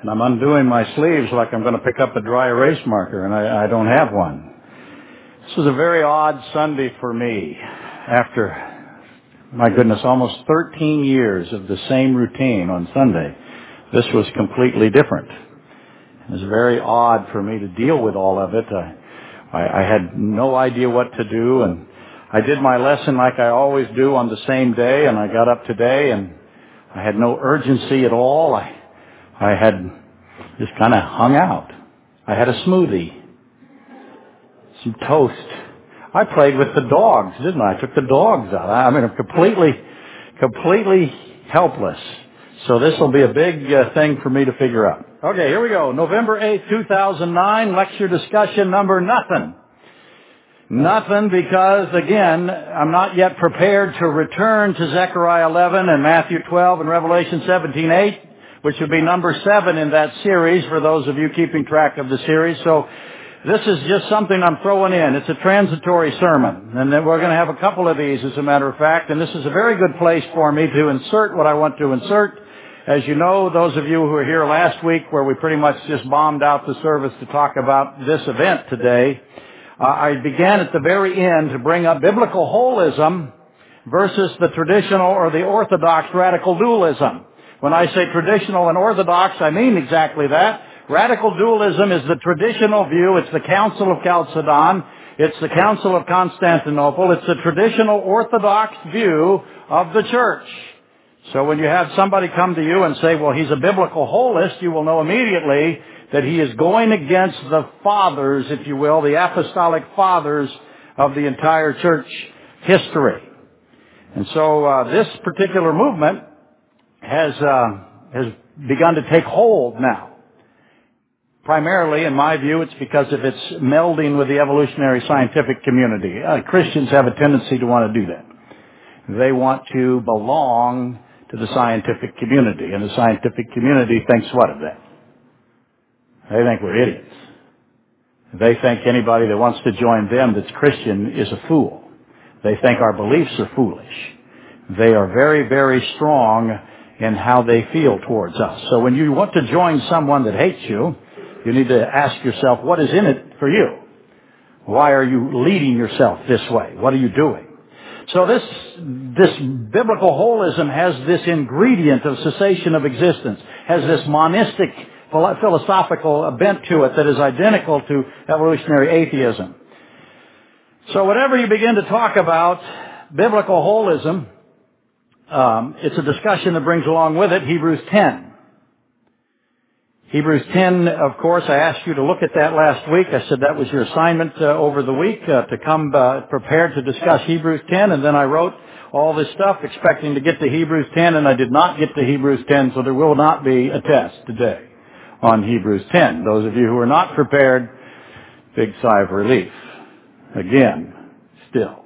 And I'm undoing my sleeves like I'm going to pick up a dry erase marker, and I don't have one. This was a very odd Sunday for me. After, my goodness, almost 13 years of the same routine on Sunday, this was completely different. It was very odd for me to deal with all of it. I had no idea what to do, and I did my lesson like I always do on the same day, and I got up today, and I had no urgency at all. I had just kind of hung out. I had a smoothie, some toast. I played with the dogs, didn't I? I took the dogs out. I mean, I'm completely helpless. So this will be a big thing for me to figure out. Okay, here we go. November 8th, 2009, lecture discussion number nothing. Nothing because, again, I'm not yet prepared to return to Zechariah 11 and Matthew 12 and Revelation 17:8, which would be number 7 in that series for those of you keeping track of the series. So this is just something I'm throwing in. It's a transitory sermon. And then we're going to have a couple of these, as a matter of fact. And this is a very good place for me to insert what I want to insert. As you know, those of you who were here last week, where we pretty much just bombed out the service to talk about this event today, I began at the very end to bring up biblical holism versus the traditional or the orthodox radical dualism. When I say traditional and orthodox, I mean exactly that. Radical dualism is the traditional view. It's the Council of Chalcedon. It's the Council of Constantinople. It's the traditional orthodox view of the church. So when you have somebody come to you and say, well, he's a biblical holist, you will know immediately that he is going against the fathers, if you will, the apostolic fathers of the entire church history. And so this particular movement has begun to take hold now. Primarily, in my view, it's because of its melding with the evolutionary scientific community. Christians have a tendency to want to do that. They want to belong to the scientific community, and the scientific community thinks what of that? They think we're idiots. They think anybody that wants to join them that's Christian is a fool. They think our beliefs are foolish. They are very, very strong in how they feel towards us. So when you want to join someone that hates you, you need to ask yourself, what is in it for you? Why are you leading yourself this way? What are you doing? So this biblical holism has this ingredient of cessation of existence, has this monistic philosophical bent to it that is identical to evolutionary atheism. So whenever you begin to talk about biblical holism, it's a discussion that brings along with it Hebrews 10. Hebrews 10, of course, I asked you to look at that last week. I said that was your assignment over the week, to come prepared to discuss Hebrews 10. And then I wrote all this stuff expecting to get to Hebrews 10, and I did not get to Hebrews 10, so there will not be a test today on Hebrews 10. Those of you who are not prepared, big sigh of relief. Again, still.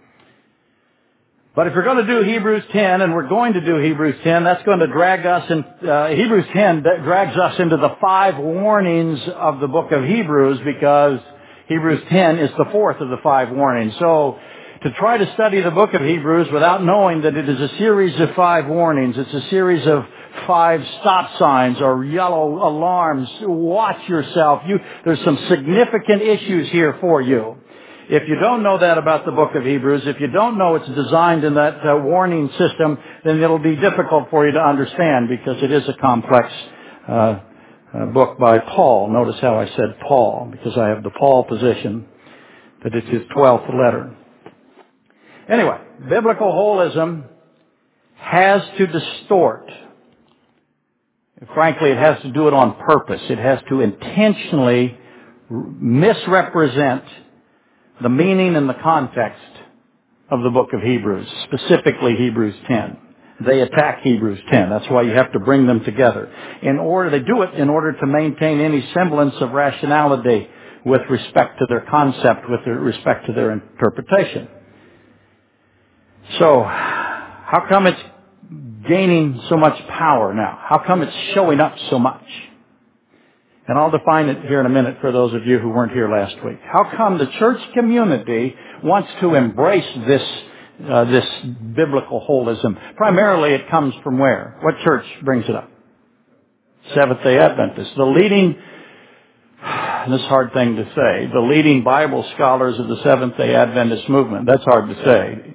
But if we're going to do Hebrews 10, and we're going to do Hebrews 10, that's going to drag us in, Hebrews 10 drags us into the 5 warnings of the book of Hebrews, because Hebrews 10 is the 4th of the 5 warnings. So, to try to study the book of Hebrews without knowing that it is a series of 5 warnings, it's a series of 5 stop signs or yellow alarms. Watch yourself. There's some significant issues here for you. If you don't know that about the book of Hebrews, if you don't know it's designed in that warning system, then it'll be difficult for you to understand, because it is a complex book by Paul. Notice how I said Paul, because I have the Paul position that it's his 12th letter. Anyway, biblical holism has to distort. Frankly, it has to do it on purpose. It has to intentionally misrepresent the meaning and the context of the book of Hebrews, specifically Hebrews 10. They attack Hebrews 10. That's why you have to bring them together. They do it in order to maintain any semblance of rationality with respect to their concept, with respect to their interpretation. So, how come it's gaining so much power now? How come it's showing up so much? And I'll define it here in a minute for those of you who weren't here last week. How come the church community wants to embrace this biblical holism? Primarily it comes from where? What church brings it up? Seventh-day Adventists. The leading, and this is a hard thing to say, the leading Bible scholars of the Seventh-day Adventist movement. That's hard to say.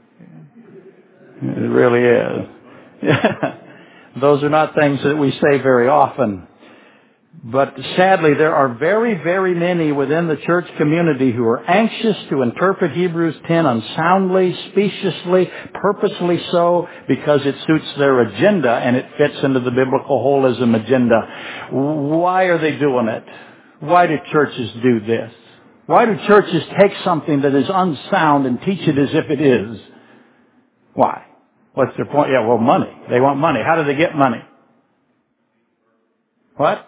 It really is. Those are not things that we say very often. But sadly, there are very, very many within the church community who are anxious to interpret Hebrews 10 unsoundly, speciously, purposely so, because it suits their agenda and it fits into the biblical holism agenda. Why are they doing it? Why do churches do this? Why do churches take something that is unsound and teach it as if it is? Why? What's their point? Yeah, well, money. They want money. How do they get money? What?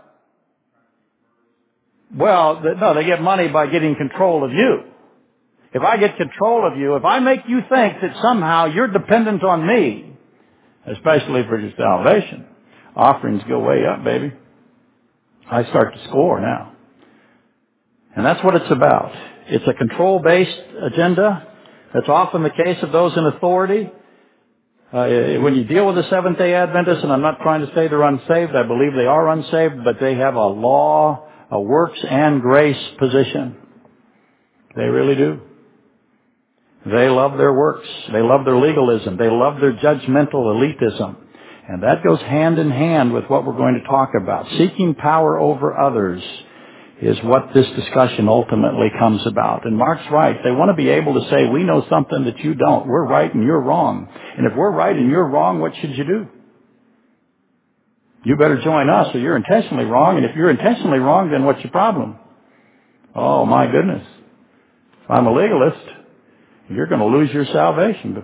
Well, no, they get money by getting control of you. If I get control of you, if I make you think that somehow you're dependent on me, especially for your salvation, offerings go way up, baby. I start to score now. And that's what it's about. It's a control-based agenda. That's often the case of those in authority. When you deal with the Seventh-day Adventists, and I'm not trying to say they're unsaved, I believe they are unsaved, but they have a law, a works and grace position. They really do. They love their works. They love their legalism. They love their judgmental elitism. And that goes hand in hand with what we're going to talk about. Seeking power over others is what this discussion ultimately comes about. And Mark's right. They want to be able to say, we know something that you don't. We're right and you're wrong. And if we're right and you're wrong, what should you do? You better join us or you're intentionally wrong. And if you're intentionally wrong, then what's your problem? Oh, my goodness. If I'm a legalist, you're going to lose your salvation.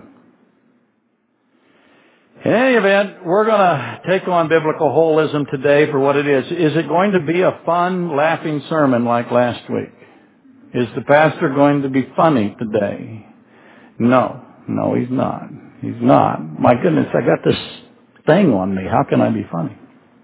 In any event, we're going to take on biblical holism today for what it is. Is it going to be a fun, laughing sermon like last week? Is the pastor going to be funny today? No, he's not. He's not. My goodness, I got this thing on me. How can I be funny?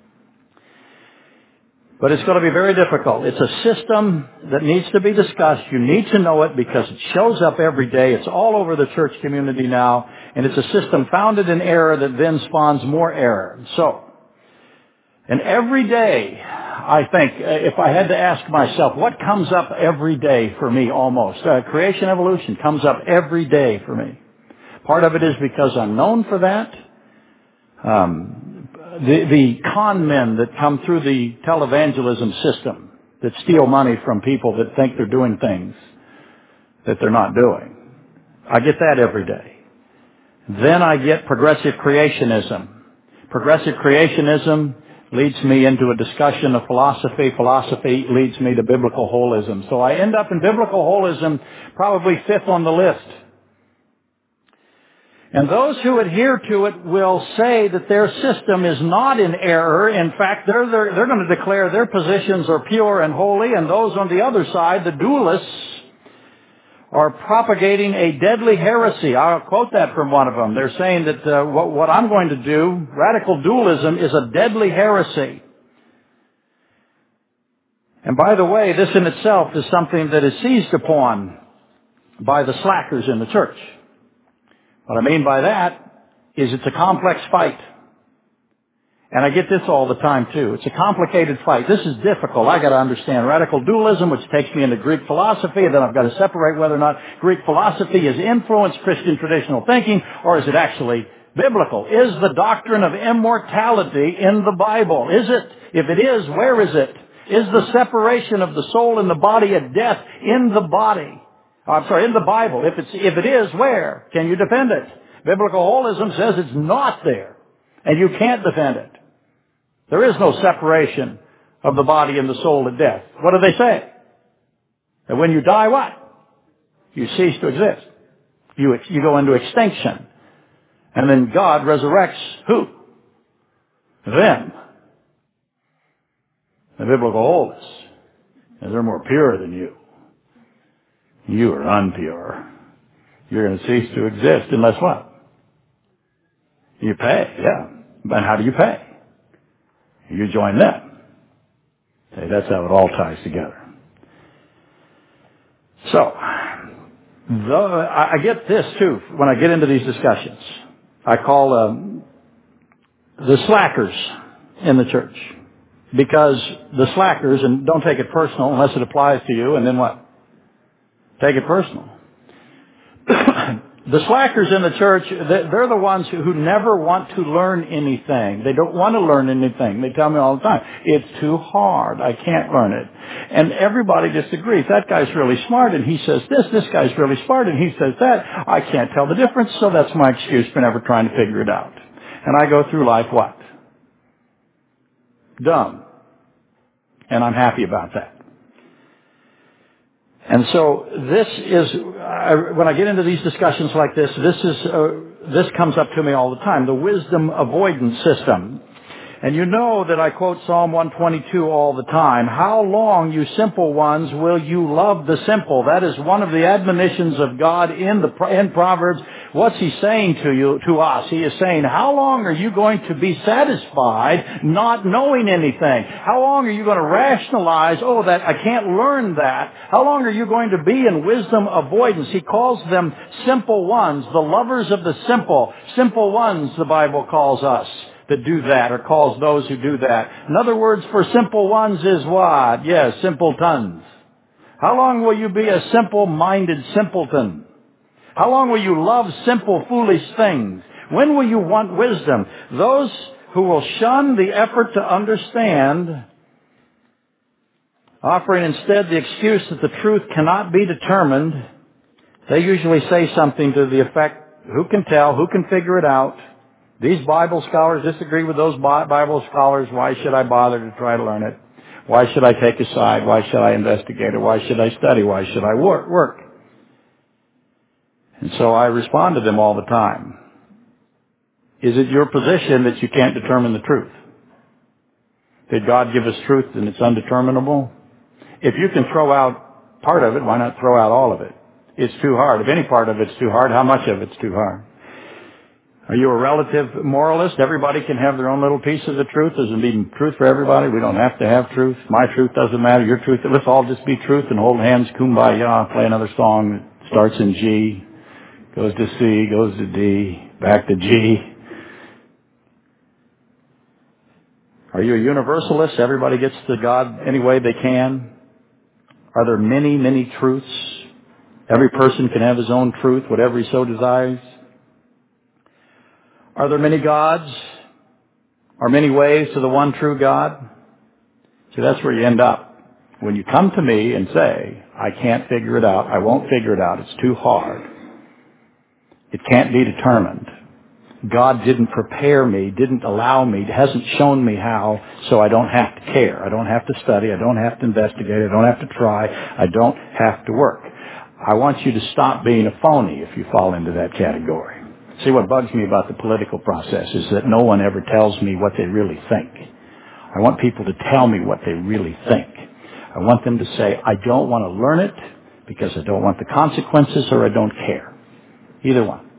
But it's going to be very difficult. It's a system that needs to be discussed. You need to know it because it shows up every day. It's all over the church community now. And it's a system founded in error that then spawns more error. And every day, I think, if I had to ask myself, what comes up every day for me almost? Creation evolution comes up every day for me. Part of it is because I'm known for that. The con men that come through the televangelism system that steal money from people that think they're doing things that they're not doing. I get that every day. Then I get progressive creationism. Progressive creationism leads me into a discussion of philosophy. Philosophy leads me to biblical holism. So I end up in biblical holism probably fifth on the list. And those who adhere to it will say that their system is not in error. In fact, they're going to declare their positions are pure and holy. And those on the other side, the dualists, are propagating a deadly heresy. I'll quote that from one of them. They're saying that what I'm going to do, radical dualism, is a deadly heresy. And by the way, this in itself is something that is seized upon by the slackers in the church. What I mean by that is it's a complex fight. And I get this all the time too. It's a complicated fight. This is difficult. I got to understand radical dualism, which takes me into Greek philosophy, and then I've got to separate whether or not Greek philosophy has influenced Christian traditional thinking, or is it actually biblical? Is the doctrine of immortality in the Bible? Is it? If it is, where is it? Is the separation of the soul and the body at death in the body? In the Bible. If it is, where? Can you defend it? Biblical holism says it's not there. And you can't defend it. There is no separation of the body and the soul at death. What do they say? That when you die, what? You cease to exist. You go into extinction. And then God resurrects who? Them. The biblical holiness. And they're more pure than you. You are unpure. You're going to cease to exist unless what? You pay, yeah. But how do you pay? You join them. See, that's how it all ties together. So, I get this too when I get into these discussions. I call the slackers in the church. Because the slackers, and don't take it personal unless it applies to you, and then what? Take it personal. The slackers in the church, they're the ones who never want to learn anything. They don't want to learn anything. They tell me all the time, it's too hard. I can't learn it. And everybody disagrees. That guy's really smart and he says this guy's really smart and he says that. I can't tell the difference, so that's my excuse for never trying to figure it out. And I go through life what? Dumb. And I'm happy about that. And so this is, when I get into these discussions like this, this comes up to me all the time, the wisdom avoidance system. And you know that I quote Psalm 122 all the time. How long, you simple ones, will you love the simple? That is one of the admonitions of God in Proverbs. What's He saying to us? He is saying, how long are you going to be satisfied not knowing anything? How long are you going to rationalize, that I can't learn that? How long are you going to be in wisdom avoidance? He calls them simple ones, the lovers of the simple. Simple ones, the Bible calls us, that do that, or calls those who do that. In other words, for simple ones is what? Yes, simpletons. How long will you be a simple-minded simpleton? How long will you love simple, foolish things? When will you want wisdom? Those who will shun the effort to understand, offering instead the excuse that the truth cannot be determined, they usually say something to the effect, who can tell, who can figure it out? These Bible scholars disagree with those Bible scholars. Why should I bother to try to learn it? Why should I take a side? Why should I investigate it? Why should I study? Why should I work? And so I respond to them all the time. Is it your position that you can't determine the truth? Did God give us truth and it's undeterminable? If you can throw out part of it, why not throw out all of it? It's too hard. If any part of it's too hard, how much of it's too hard? Are you a relative moralist? Everybody can have their own little piece of the truth. There's even truth for everybody. We don't have to have truth. My truth doesn't matter. Your truth. Let's all just be truth and hold hands, kumbaya, play another song that starts in G, goes to C, goes to D, back to G. Are you a universalist? Everybody gets to God any way they can. Are there many, many truths? Every person can have his own truth, whatever he so desires. Are there many gods? Are many ways to the one true God? See, that's where you end up. When you come to me and say, I can't figure it out, I won't figure it out, it's too hard, it can't be determined. God didn't prepare me, didn't allow me, hasn't shown me how, so I don't have to care. I don't have to study, I don't have to investigate, I don't have to try, I don't have to work. I want you to stop being a phony if you fall into that category. See, what bugs me about the political process is that no one ever tells me what they really think. I want people to tell me what they really think. I want them to say, I don't want to learn it because I don't want the consequences or I don't care. Either one.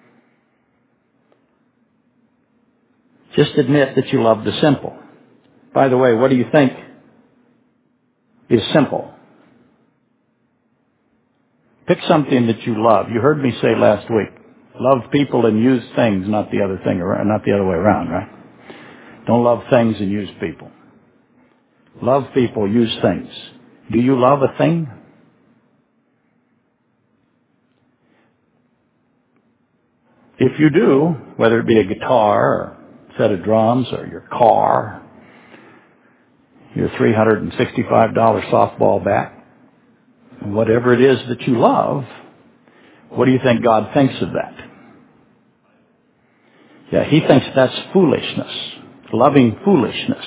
Just admit that you love the simple. By the way, what do you think is simple? Pick something that you love. You heard me say last week, love people and use things, not the other way around, right? Don't love things and use people. Love people, use things. Do you love a thing? If you do, whether it be a guitar or a set of drums or your car, your $365 softball bat, whatever it is that you love, what do you think God thinks of that? Yeah, He thinks that's foolishness, loving foolishness.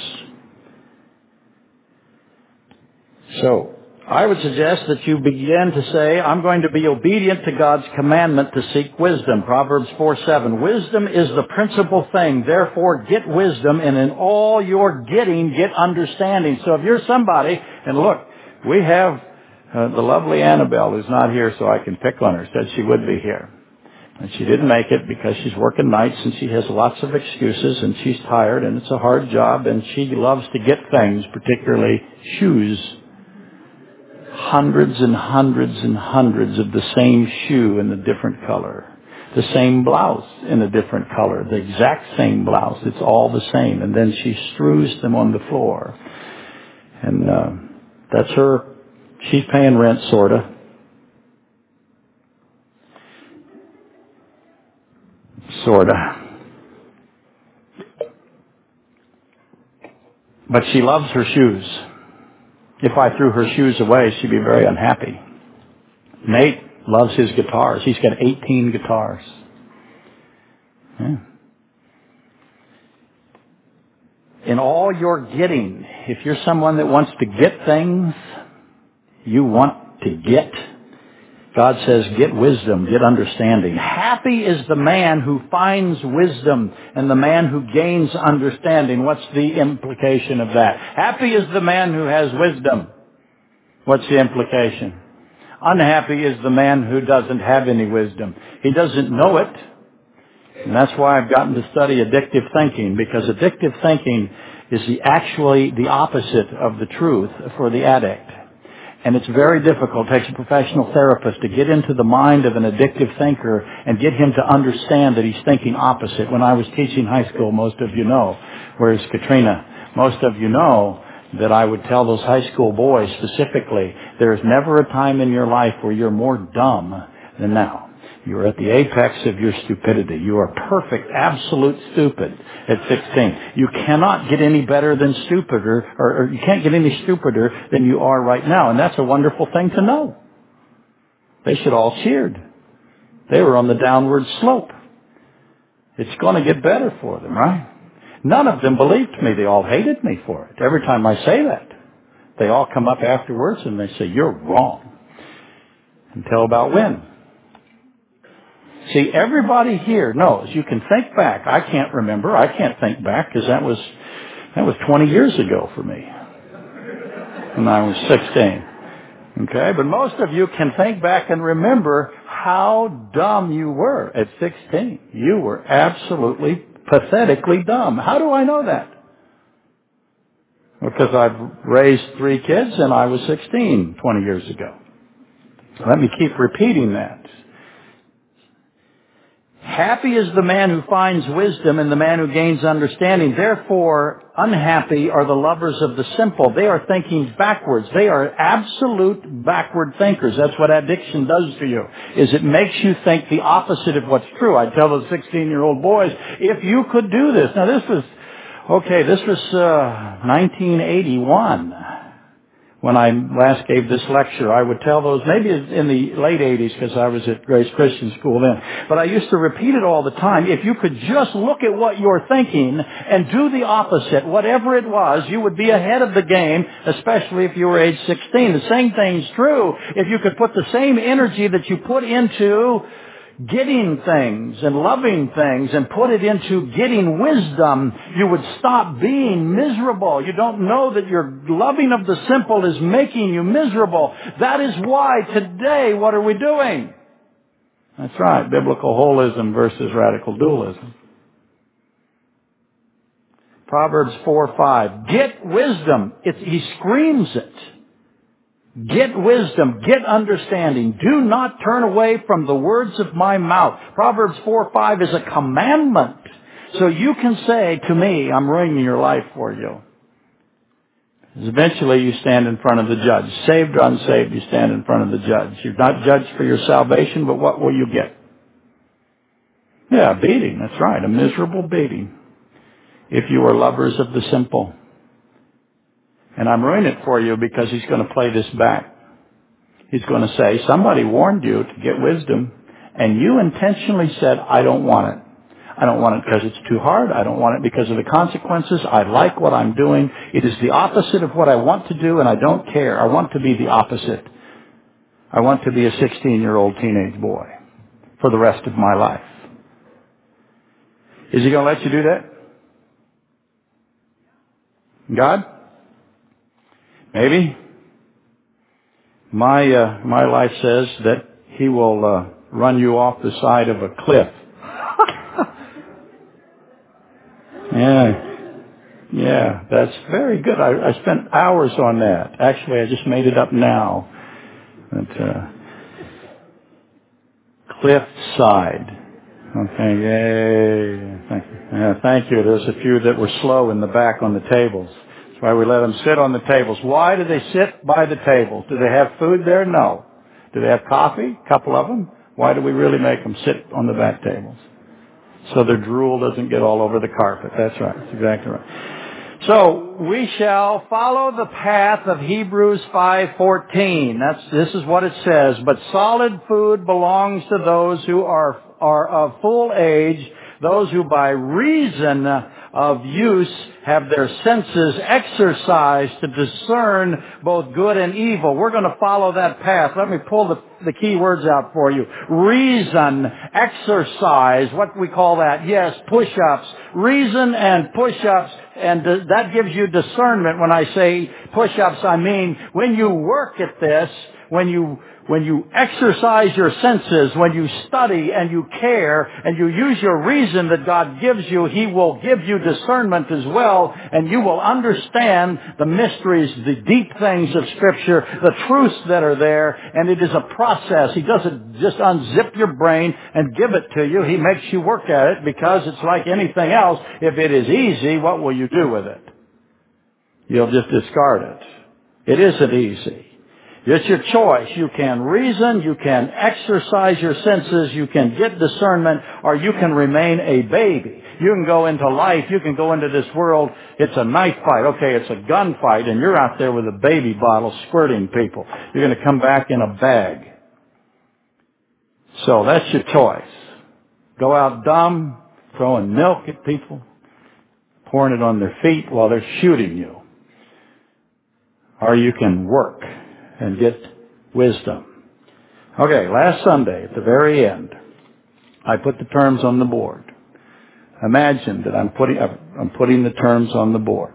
So, I would suggest that you begin to say, I'm going to be obedient to God's commandment to seek wisdom. Proverbs 4:7. Wisdom is the principal thing. Therefore, get wisdom, and in all your getting, get understanding. So if you're somebody, and look, we have the lovely Annabelle, who's not here, so I can pick on her, said she would be here. And she didn't make it because she's working nights and she has lots of excuses and she's tired and it's a hard job and she loves to get things, particularly shoes. Hundreds and hundreds and hundreds of the same shoe in a different color. the same blouse in a different color, the exact same blouse. It's all the same. And then she strews them on the floor. And that's her. She's paying rent, sort of. Sort of. But she loves her shoes. If I threw her shoes away, she'd be very unhappy. Nate loves his guitars. He's got 18 guitars. Yeah. In all your getting, if you're someone that wants to get things, you want to get. God says, get wisdom, get understanding. Happy is the man who finds wisdom and the man who gains understanding. What's the implication of that? Happy is the man who has wisdom. What's the implication? Unhappy is the man who doesn't have any wisdom. He doesn't know it. And that's why I've gotten to study addictive thinking, because addictive thinking is actually the opposite of the truth for the addict. And it's very difficult. It takes a professional therapist to get into the mind of an addictive thinker and get him to understand that he's thinking opposite. When I was teaching high school, most of you know, where's Katrina? Most of you know that I would tell those high school boys specifically, there's never a time in your life where you're more dumb than now. You're at the apex of your stupidity. You are perfect, absolute stupid at 16. You cannot get any better than stupider, or you can't get any stupider than you are right now. And that's a wonderful thing to know. They should all cheered. They were on the downward slope. It's going to get better for them, right? None of them believed me. They all hated me for it. Every time I say that, they all come up afterwards and they say, you're wrong. Until about when? See, everybody here knows you can think back. I can't remember. I can't think back because that was 20 years ago for me when I was 16. Okay? But most of you can think back and remember how dumb you were at 16. You were absolutely pathetically dumb. How do I know that? Because I've raised 3 kids and I was 16 20 years ago. Let me keep repeating that. Happy is the man who finds wisdom and the man who gains understanding. Therefore, unhappy are the lovers of the simple. They are thinking backwards. They are absolute backward thinkers. That's what addiction does to you, is it makes you think the opposite of what's true. I tell those 16-year-old boys, if you could do this. Now this was 1981. When I last gave this lecture, I would tell those, maybe in the late 80s because I was at Grace Christian School then, but I used to repeat it all the time. If you could just look at what you're thinking and do the opposite, whatever it was, you would be ahead of the game, especially if you were age 16. The same thing's true if you could put the same energy that you put into getting things and loving things and put it into getting wisdom, you would stop being miserable. You don't know that your loving of the simple is making you miserable. That is why today, what are we doing? That's right, biblical holism versus radical dualism. Proverbs 4:5. Get wisdom. He screams it. Get wisdom, get understanding. Do not turn away from the words of my mouth. Proverbs 4:5 is a commandment. So you can say to me, I'm ruining your life for you. Eventually you stand in front of the judge. Saved or unsaved, you stand in front of the judge. You're not judged for your salvation, but what will you get? Yeah, a beating. That's right, a miserable beating. If you are lovers of the simple. And I'm ruining it for you because he's going to play this back. He's going to say, somebody warned you to get wisdom, and you intentionally said, I don't want it. I don't want it because it's too hard. I don't want it because of the consequences. I like what I'm doing. It is the opposite of what I want to do, and I don't care. I want to be the opposite. I want to be a 16-year-old teenage boy for the rest of my life. Is he going to let you do that? God? Maybe. My life says that he will run you off the side of a cliff. Yeah, that's very good. I spent hours on that. Actually, I just made it up now. But, cliff side. Okay, yay. Thank you. Yeah, thank you. There's a few that were slow in the back on the tables. That's why we let them sit on the tables. Why do they sit by the tables? Do they have food there? No. Do they have coffee? A couple of them. Why do we really make them sit on the back tables? So their drool doesn't get all over the carpet. That's right. That's exactly right. So we shall follow the path of Hebrews 5:14. This is what it says. But solid food belongs to those who are of full age, those who by reason of use have their senses exercised to discern both good and evil. We're going to follow that path. Let me pull the key words out for you. Reason, exercise, what we call that? Yes, push-ups. Reason and push-ups. And that gives you discernment. When I say push-ups, I mean when you work at this, when you exercise your senses, when you study and you care and you use your reason that God gives you, He will give you discernment as well, and you will understand the mysteries, the deep things of Scripture, the truths that are there, and it is a process. He doesn't just unzip your brain and give it to you. He makes you work at it, because it's like anything else. If it is easy, what will you do with it? You'll just discard it. It isn't easy. It's your choice. You can reason, you can exercise your senses, you can get discernment, or you can remain a baby. You can go into life, you can go into this world, it's a knife fight, okay, it's a gun fight, and you're out there with a baby bottle squirting people. You're going to come back in a bag. So that's your choice. Go out dumb, throwing milk at people, pouring it on their feet while they're shooting you. Or you can work and get wisdom. Okay, last Sunday, at the very end, I put the terms on the board. Imagine that I'm putting the terms on the board.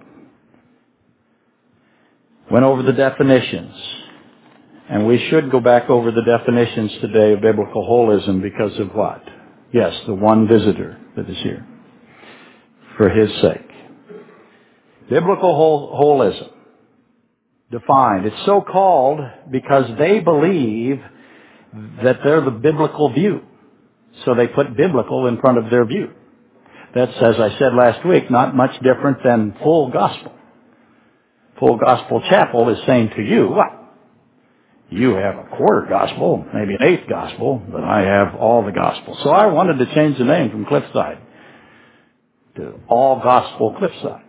Went over the definitions. And we should go back over the definitions today of biblical holism because of what? Yes, the one visitor that is here. For His sake. Biblical holism. Defined. It's so called because they believe that they're the biblical view. So they put biblical in front of their view. That's, as I said last week, not much different than full gospel. Full Gospel Chapel is saying to you, what? You have a quarter gospel, maybe an eighth gospel, but I have all the gospel. So I wanted to change the name from Cliffside to All Gospel Cliffside.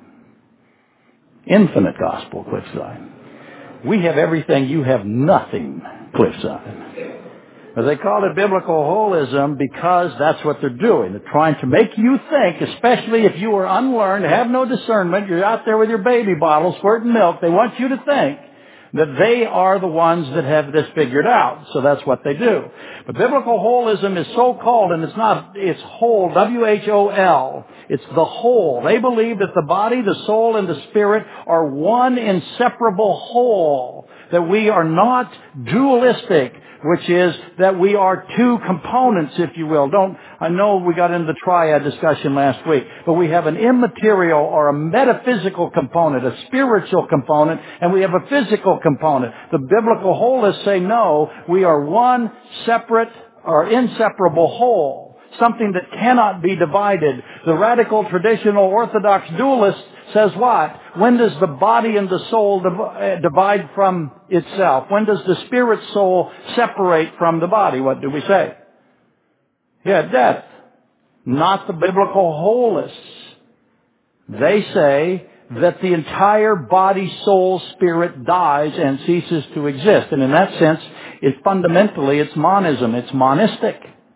Infinite Gospel Cliffside. We have everything, you have nothing, Cliffside. But they call it biblical holism because that's what they're doing. They're trying to make you think, especially if you are unlearned, have no discernment, you're out there with your baby bottle squirting milk, they want you to think that they are the ones that have this figured out. So that's what they do. But biblical holism is so called, and it's whole, W-H-O-L. It's the whole. They believe that the body, the soul, and the spirit are one inseparable whole. That we are not dualistic, which is that we are two components, if you will. I know we got into the triad discussion last week, but we have an immaterial or a metaphysical component, a spiritual component, and we have a physical component. The biblical holists say no, we are one separate or inseparable whole. Something that cannot be divided. The radical, traditional, orthodox dualist says what? When does the body and the soul divide from itself? When does the spirit soul separate from the body? What do we say? Yeah, death. Not the biblical holists. They say that the entire body, soul, spirit dies and ceases to exist. And in that sense, fundamentally it's monism. It's monistic.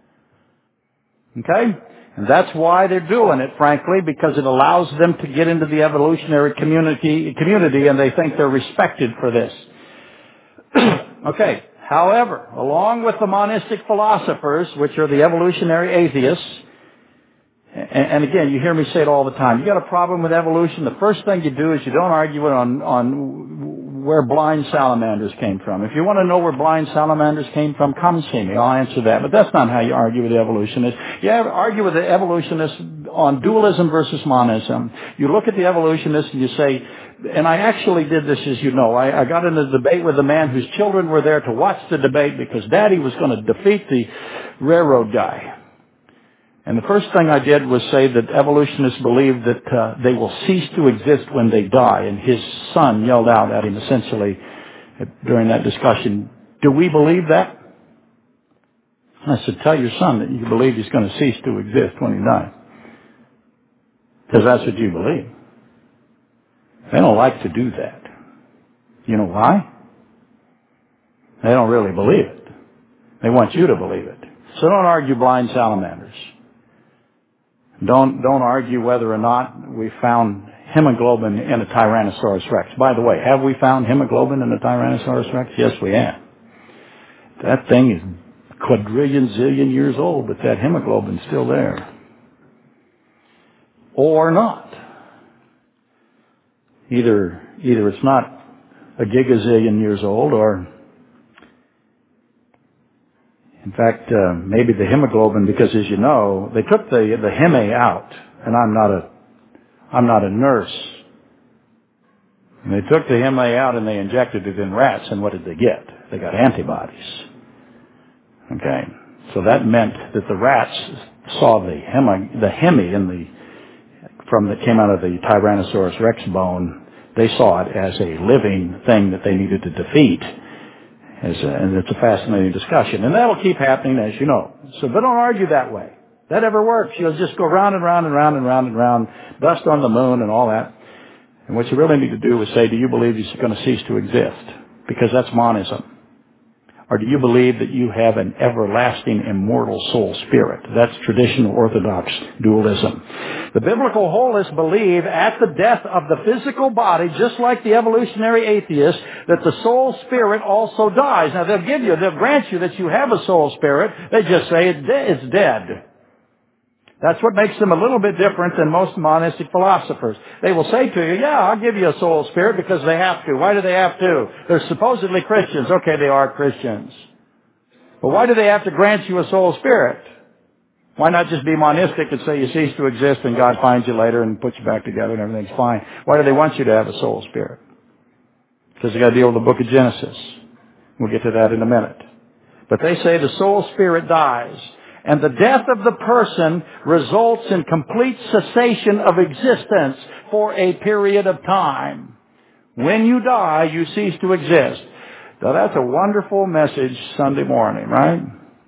Okay? And that's why they're doing it, frankly, because it allows them to get into the evolutionary community, and they think they're respected for this. Okay. However, along with the monistic philosophers, which are the evolutionary atheists, and again, you hear me say it all the time, you got a problem with evolution, the first thing you do is you don't argue it on where blind salamanders came from. If you want to know where blind salamanders came from, come see me. I'll answer that. But that's not how you argue with the evolutionists. You argue with the evolutionists on dualism versus monism. You look at the evolutionists and you say, and I actually did this, as you know. I got in a debate with a man whose children were there to watch the debate because Daddy was going to defeat the railroad guy. And the first thing I did was say that evolutionists believe that they will cease to exist when they die. And his son yelled out at him essentially during that discussion, "Do we believe that?" I said, "Tell your son that you believe he's going to cease to exist when he dies. Because that's what you believe." They don't like to do that. You know why? They don't really believe it. They want you to believe it. So don't argue blind salamanders. Don't argue whether or not we found hemoglobin in a Tyrannosaurus rex. By the way, have we found hemoglobin in a Tyrannosaurus rex? Yes, we have. That thing is quadrillion, zillion years old, but that hemoglobin's still there. Or not. Either it's not a gigazillion years old, or in fact, maybe the hemoglobin, because as you know, they took the heme out, and I'm not a nurse. And they took the heme out and they injected it in rats, and what did they get? They got antibodies. Okay, so that meant that the rats saw the heme in that came out of the Tyrannosaurus rex bone. They saw it as a living thing that they needed to defeat. And it's a fascinating discussion. And that'll keep happening, as you know. So, but don't argue that way. That ever works. You'll just go round and round and round and round and round, dust on the moon and all that. And what you really need to do is say, do you believe he's going to cease to exist? Because that's monism. Or do you believe that you have an everlasting immortal soul spirit? That's traditional Orthodox dualism. The biblical holists believe at the death of the physical body, just like the evolutionary atheists, that the soul spirit also dies. Now they'll grant you that you have a soul spirit. They just say it's dead. That's what makes them a little bit different than most monistic philosophers. They will say to you, yeah, I'll give you a soul spirit because they have to. Why do they have to? They're supposedly Christians. Okay, they are Christians. But why do they have to grant you a soul spirit? Why not just be monistic and say you cease to exist and God finds you later and puts you back together and everything's fine? Why do they want you to have a soul spirit? Because they got to deal with the book of Genesis. We'll get to that in a minute. But they say the soul spirit dies. And the death of the person results in complete cessation of existence for a period of time. When you die, you cease to exist. Now that's a wonderful message Sunday morning, right?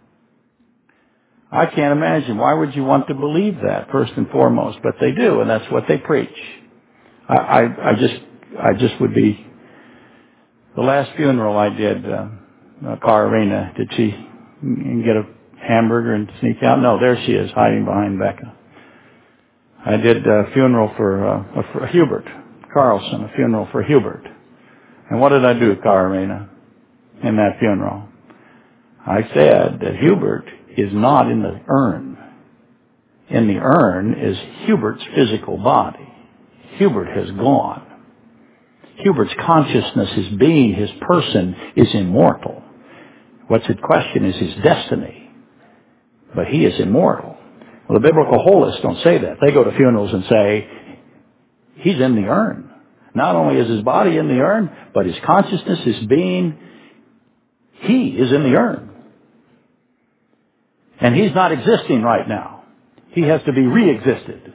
I can't imagine. Why would you want to believe that, first and foremost? But they do, and that's what they preach. I just would be... The last funeral I did, Carolina, did she get a hamburger and sneak out? No, there she is, hiding behind Becca. I did a funeral for Hubert Carlson, a funeral for Hubert. And what did I do, Carolina, in that funeral? I said that Hubert is not in the urn. In the urn is Hubert's physical body. Hubert has gone. Hubert's consciousness, his being, his person is immortal. What's at question is his destiny. But he is immortal. Well, the biblical holists don't say that. They go to funerals and say, he's in the urn. Not only is his body in the urn, but his consciousness, his being, he is in the urn. And he's not existing right now. He has to be re-existed.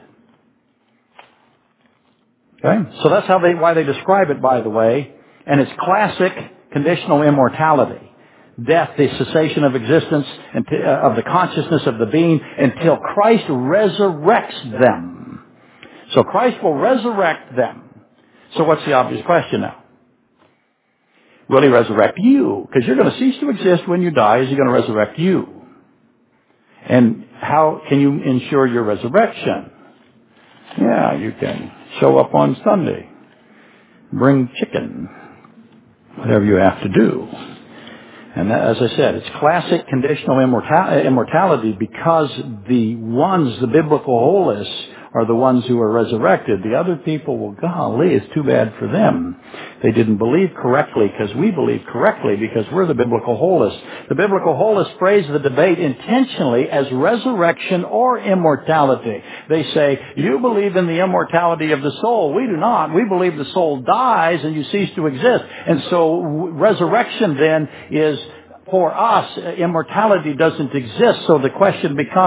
Okay? So that's why they describe it, by the way. And it's classic conditional immortality. Death, the cessation of existence, of the consciousness of the being, until Christ resurrects them. So Christ will resurrect them. So what's the obvious question now? Will he resurrect you? Because you're going to cease to exist when you die. Is he going to resurrect you? And how can you ensure your resurrection? Yeah, you can show up on Sunday. Bring chicken. Whatever you have to do. And that, as I said, it's classic conditional immortality because the biblical holists, are the ones who are resurrected. The other people, well, golly, it's too bad for them. They didn't believe correctly because we believe correctly because we're the biblical holists. The biblical holists phrase the debate intentionally as resurrection or immortality. They say, you believe in the immortality of the soul. We do not. We believe the soul dies and you cease to exist. And so resurrection then is, for us, immortality doesn't exist. So the question becomes,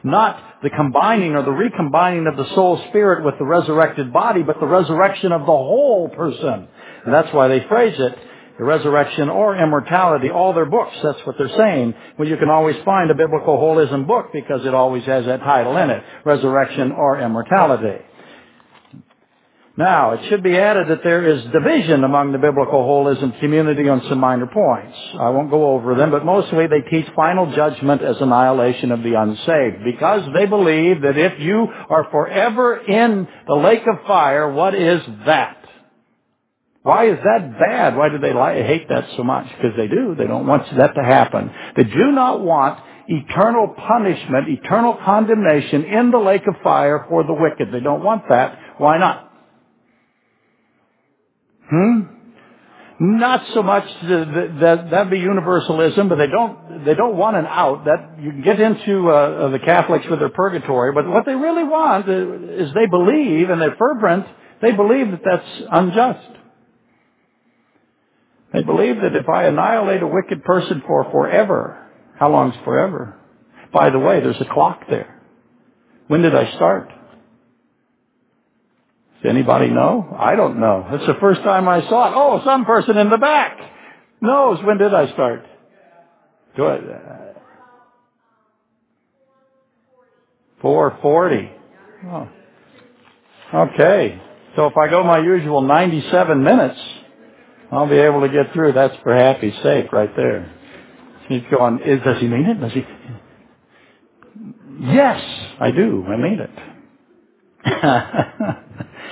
Not the combining or the recombining of the soul spirit with the resurrected body, but the resurrection of the whole person. And that's why they phrase it, the resurrection or immortality. All their books, that's what they're saying. Well, you can always find a biblical holism book because it always has that title in it, resurrection or immortality. Now, it should be added that there is division among the biblical holism community on some minor points. I won't go over them, but mostly they teach final judgment as annihilation of the unsaved, because they believe that if you are forever in the lake of fire, what is that? Why is that bad? Why do they hate that so much? Because they do. They don't want that to happen. They do not want eternal punishment, eternal condemnation in the lake of fire for the wicked. They don't want that. Why not? Not so much that'd be universalism, but they don't want an out. That you can get into the Catholics with their purgatory, but what they really want is they believe, and they're fervent. They believe that that's unjust. They believe that if I annihilate a wicked person for forever, how long's forever? By the way, there's a clock there. When did I start? Does anybody know? I don't know. That's the first time I saw it. Oh, some person in the back knows. When did I start? Good. 4:40. Oh. Okay. So if I go my usual 97 minutes, I'll be able to get through. That's for happy's sake right there. He's going, does he mean it? Does he? Yes, I do. I mean it.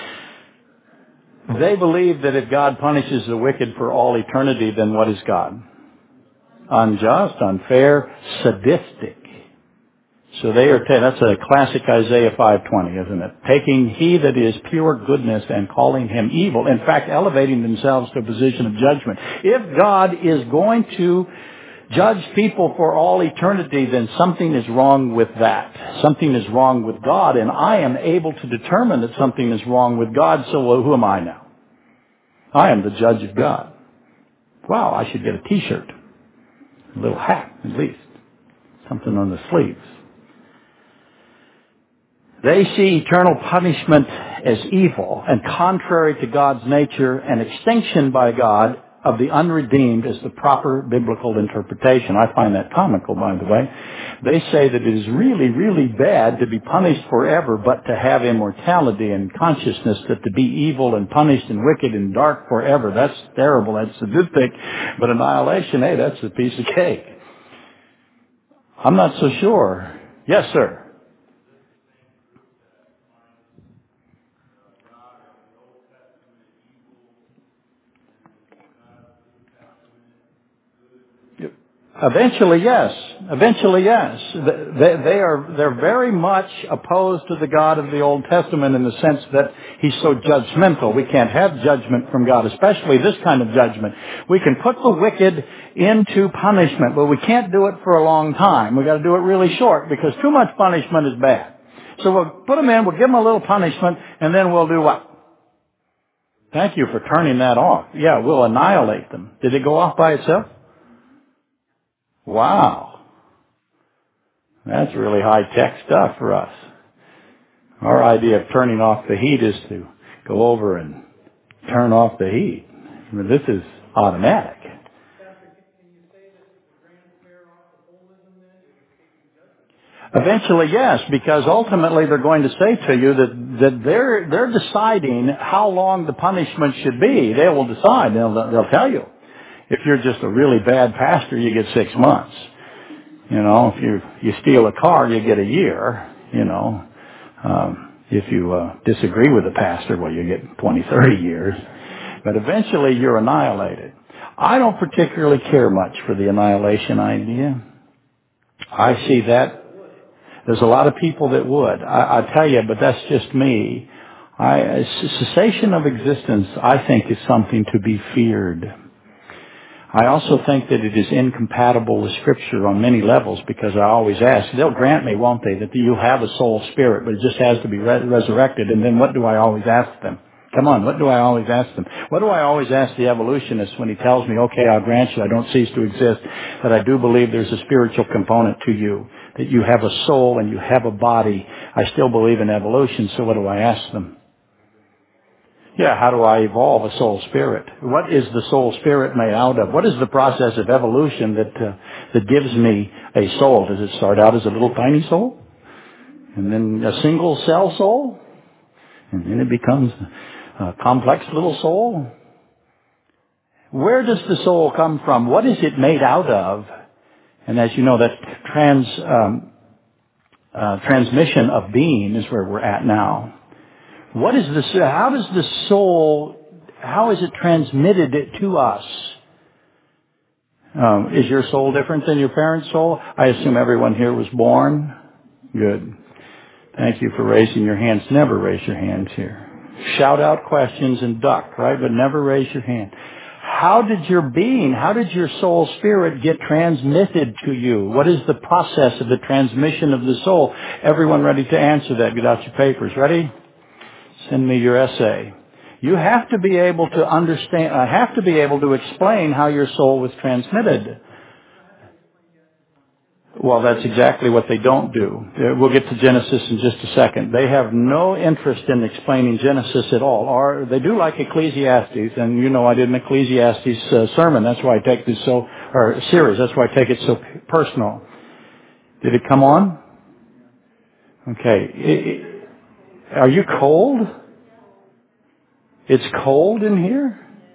They believe that if God punishes the wicked for all eternity, then what is God? Unjust, unfair, sadistic. So they are, that's a classic Isaiah 5:20, isn't it? Taking he that is pure goodness and calling him evil. In fact, elevating themselves to a position of judgment. If God is going to judge people for all eternity, then something is wrong with that. Something is wrong with God, and I am able to determine that something is wrong with God, so who am I now? I am the judge of God. Wow, I should get a t-shirt. A little hat, at least. Something on the sleeves. They see eternal punishment as evil and contrary to God's nature, and extinction by God of the unredeemed is the proper biblical interpretation. I find that comical, by the way. They say that it is really, really bad to be punished forever, but to have immortality and consciousness, that to be evil and punished and wicked and dark forever, that's terrible, that's sadistic. But annihilation, hey, that's a piece of cake. I'm not so sure. Yes, sir. Eventually, yes. Eventually, yes. They're very much opposed to the God of the Old Testament in the sense that He's so judgmental. We can't have judgment from God, especially this kind of judgment. We can put the wicked into punishment, but we can't do it for a long time. We've got to do it really short, because too much punishment is bad. So we'll put them in, we'll give them a little punishment, and then we'll do what? Thank you for turning that off. Yeah, we'll annihilate them. Did it go off by itself? Wow. That's really high-tech stuff for us. Our idea of turning off the heat is to go over and turn off the heat. I mean, this is automatic. Eventually, yes, because ultimately they're going to say to you that they're deciding how long the punishment should be. They will decide. They'll tell you. If you're just a really bad pastor, you get 6 months. You know, if you steal a car, you get a year. You know, if you disagree with the pastor, well, you get 20, 30 years. But eventually, you're annihilated. I don't particularly care much for the annihilation idea. I see that. There's a lot of people that would. I tell you, but that's just me. Cessation of existence, I think, is something to be feared. I also think that it is incompatible with Scripture on many levels, because I always ask, they'll grant me, won't they, that you have a soul spirit, but it just has to be resurrected. And then what do I always ask them? Come on, what do I always ask them? What do I always ask the evolutionist when he tells me, okay, I'll grant you I don't cease to exist, but I do believe there's a spiritual component to you, that you have a soul and you have a body. I still believe in evolution, so what do I ask them? Yeah, how do I evolve a soul spirit? What is the soul spirit made out of? What is the process of evolution that gives me a soul? Does it start out as a little tiny soul? And then a single cell soul? And then it becomes a complex little soul? Where does the soul come from? What is it made out of? And as you know, that transmission of being is where we're at now. What is this? How does the soul, how is it transmitted to us? Is your soul different than your parents' soul? I assume everyone here was born. Good. Thank you for raising your hands. Never raise your hands here. Shout out questions and duck, right? But never raise your hand. How did your soul spirit get transmitted to you? What is the process of the transmission of the soul? Everyone ready to answer that? Get out your papers. Ready? Send me your essay. You have to be able to understand, I have to be able to explain how your soul was transmitted. Well, that's exactly what they don't do. We'll get to Genesis in just a second. They have no interest in explaining Genesis at all. Or they do like Ecclesiastes, and you know I did an Ecclesiastes sermon. That's why I take this series. That's why I take it so personal. Did it come on? Okay. Are you cold? It's cold in here?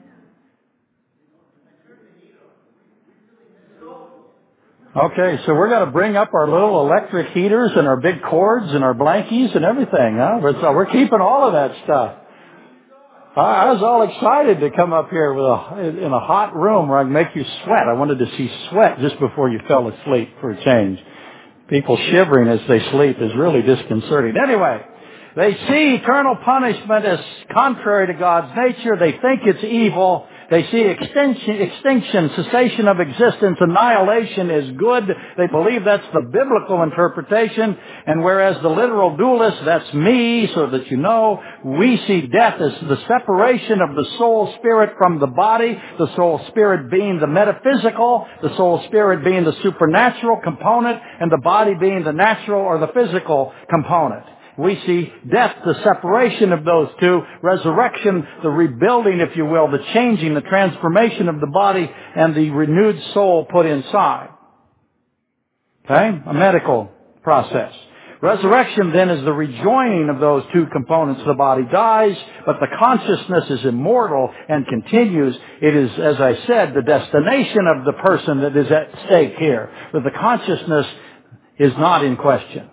Okay, so we're going to bring up our little electric heaters and our big cords and our blankies and everything, huh? So we're keeping all of that stuff. I was all excited to come up here in a hot room where I can make you sweat. I wanted to see sweat just before you fell asleep for a change. People shivering as they sleep is really disconcerting. Anyway, they see eternal punishment as contrary to God's nature. They think it's evil. They see extinction, cessation of existence, annihilation is good. They believe that's the biblical interpretation. And whereas the literal dualist, that's me, so that you know, we see death as the separation of the soul spirit from the body, the soul spirit being the metaphysical, the soul spirit being the supernatural component, and the body being the natural or the physical component. We see death, the separation of those two, resurrection, the rebuilding, if you will, the changing, the transformation of the body, and the renewed soul put inside. Okay? A medical process. Resurrection then is the rejoining of those two components. The body dies, but the consciousness is immortal and continues. It is, as I said, the destination of the person that is at stake here. But the consciousness is not in question.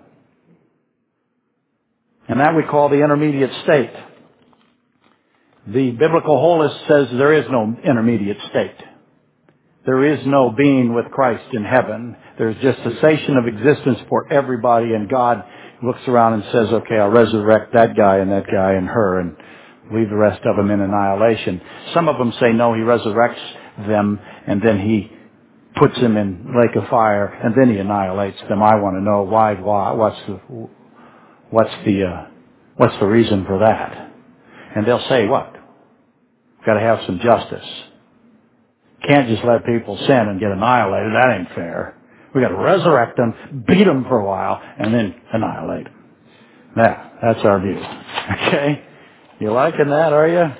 And that we call the intermediate state. The biblical holist says there is no intermediate state. There is no being with Christ in heaven. There's just cessation of existence for everybody, and God looks around and says, okay, I'll resurrect that guy and her and leave the rest of them in annihilation. Some of them say no, he resurrects them and then he puts them in lake of fire and then he annihilates them. I want to know why, what's the reason for that? And they'll say what? Got to have some justice. Can't just let people sin and get annihilated. That ain't fair. We got to resurrect them, beat them for a while, and then annihilate them. Now, that's our view. Okay? You liking that, are you?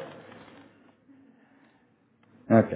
Okay.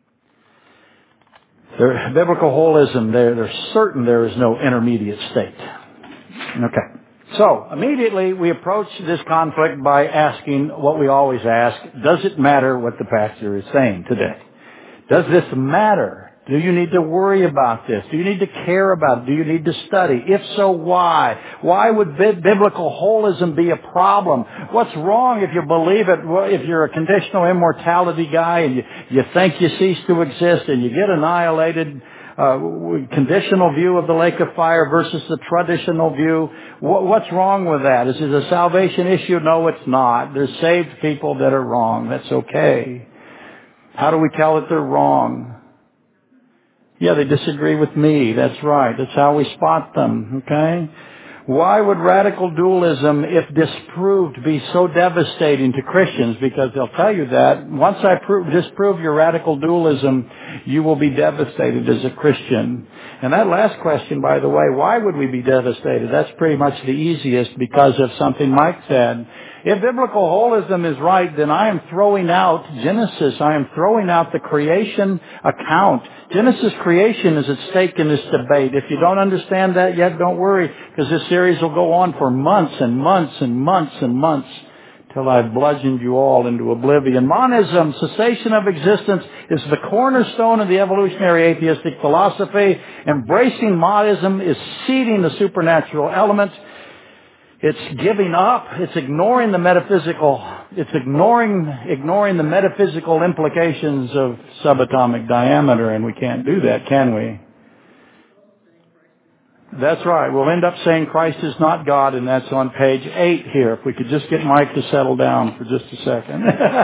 Biblical holism, they're certain there is no intermediate state. Okay. So, immediately we approach this conflict by asking what we always ask, does it matter what the pastor is saying today? Does this matter? Do you need to worry about this? Do you need to care about it? Do you need to study? If so, why? Why would biblical holism be a problem? What's wrong if you believe it? Well, if you're a conditional immortality guy and you think you cease to exist and you get annihilated, conditional view of the lake of fire versus the traditional view. What's wrong with that? Is it a salvation issue? No, it's not. There's saved people that are wrong. That's okay. How do we tell that they're wrong? Yeah, they disagree with me. That's right. That's how we spot them. Okay? Why would radical dualism, if disproved, be so devastating to Christians? Because they'll tell you that once I disprove your radical dualism, you will be devastated as a Christian. And that last question, by the way, why would we be devastated? That's pretty much the easiest because of something Mike said. If biblical holism is right, then I am throwing out Genesis. I am throwing out the creation account. Genesis creation is at stake in this debate. If you don't understand that yet, don't worry, because this series will go on for months and months and months and months till I've bludgeoned you all into oblivion. Monism, cessation of existence, is the cornerstone of the evolutionary atheistic philosophy. Embracing monism is ceding the supernatural element. It's giving up. It's ignoring the metaphysical. It's ignoring the metaphysical implications of subatomic diameter, and we can't do that, can we? That's right. We'll end up saying Christ is not God, and that's on page 8 here. If we could just get Mike to settle down for just a second.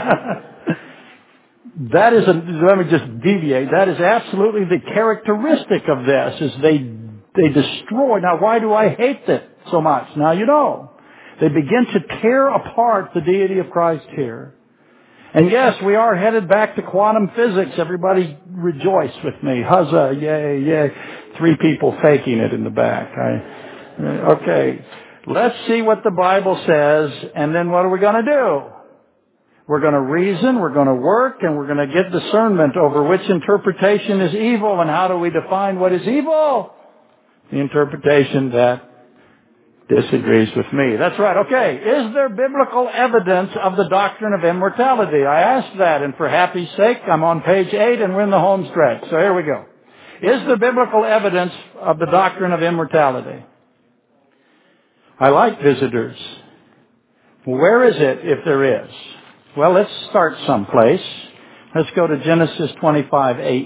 Let me just deviate. That is absolutely the characteristic of this, is they destroy. Now, why do I hate it so much? Now, you know. They begin to tear apart the deity of Christ here. And yes, we are headed back to quantum physics. Everybody rejoice with me. Huzzah, yay, yay. 3 people faking it in the back. Okay. Let's see what the Bible says, and then what are we going to do? We're going to reason, we're going to work, and we're going to get discernment over which interpretation is evil, and how do we define what is evil? The interpretation that disagrees with me. That's right. Okay. Is there biblical evidence of the doctrine of immortality? I asked that, and for happy sake, I'm on page 8 and we're in the home stretch. So here we go. Is there biblical evidence of the doctrine of immortality? I like visitors. Where is it if there is? Well, let's start someplace. Let's go to Genesis 25:8.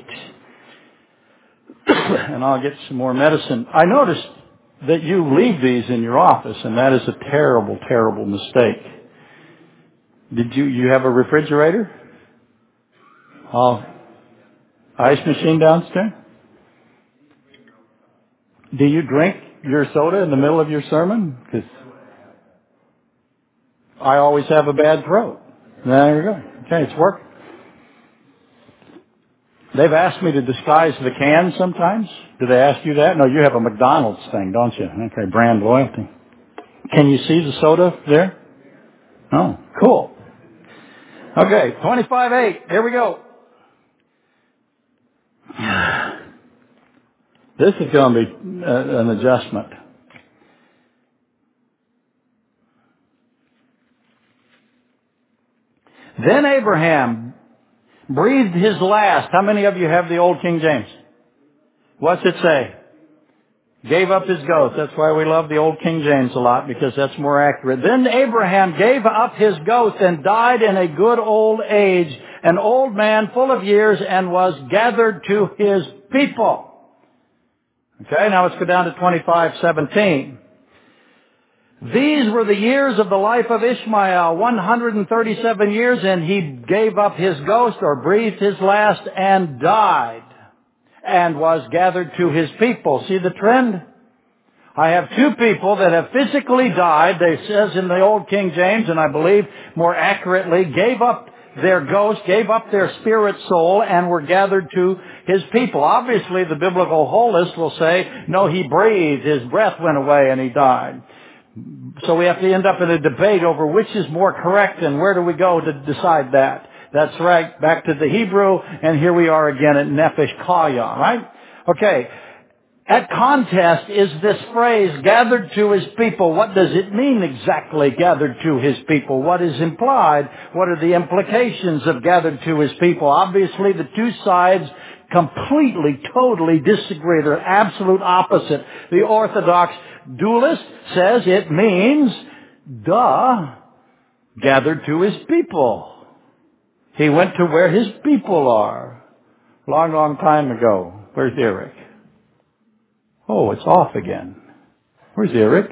And I'll get some more medicine. I noticed that you leave these in your office, and that is a terrible, terrible mistake. Did you have a refrigerator? Ice machine downstairs? Do you drink your soda in the middle of your sermon? Because I always have a bad throat. There we go. Okay, it's working. They've asked me to disguise the can sometimes. Do they ask you that? No, you have a McDonald's thing, don't you? Okay, brand loyalty. Can you see the soda there? Oh, cool. Okay, 25:8. Here we go. This is going to be an adjustment. Then Abraham breathed his last. How many of you have the old King James? What's it say? Gave up his ghost. That's why we love the old King James a lot, because that's more accurate. Then Abraham gave up his ghost and died in a good old age, an old man full of years, and was gathered to his people. Okay, now let's go down to 25:17. These were the years of the life of Ishmael, 137 years, and he gave up his ghost, or breathed his last, and died, and was gathered to his people. See the trend? I have 2 people that have physically died, they says in the old King James, and I believe more accurately, gave up their ghost, gave up their spirit soul, and were gathered to his people. Obviously, the biblical holist will say, no, he breathed, his breath went away, and he died. So we have to end up in a debate over which is more correct, and where do we go to decide that. That's right, back to the Hebrew, and here we are again at Nefesh Kaya, right? Okay, at contest is this phrase, gathered to his people. What does it mean exactly, gathered to his people? What is implied? What are the implications of gathered to his people? Obviously, the 2 sides completely, totally disagree. They're absolute opposite. The Orthodox dualist says it means, gathered to his people. He went to where his people are. Long, long time ago. Where's Eric? Oh, it's off again. Where's Eric?